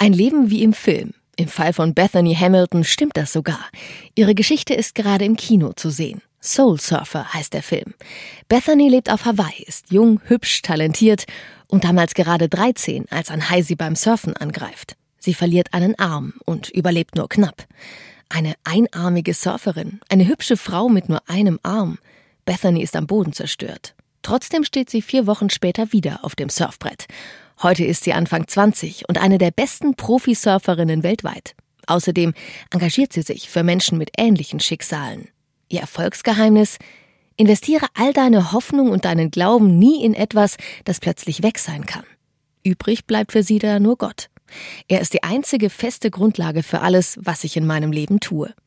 Ein Leben wie im Film. Im Fall von Bethany Hamilton stimmt das sogar. Ihre Geschichte ist gerade im Kino zu sehen. Soul Surfer heißt der Film. Bethany lebt auf Hawaii, ist jung, hübsch, talentiert und damals gerade 13, als ein Hai sie beim Surfen angreift. Sie verliert einen Arm und überlebt nur knapp. Eine einarmige Surferin, eine hübsche Frau mit nur einem Arm. Bethany ist am Boden zerstört. Trotzdem steht sie 4 Wochen später wieder auf dem Surfbrett. Heute ist sie Anfang 20 und eine der besten Profisurferinnen weltweit. Außerdem engagiert sie sich für Menschen mit ähnlichen Schicksalen. Ihr Erfolgsgeheimnis? Investiere all deine Hoffnung und deinen Glauben nie in etwas, das plötzlich weg sein kann. Übrig bleibt für sie da nur Gott. Er ist die einzige feste Grundlage für alles, was ich in meinem Leben tue.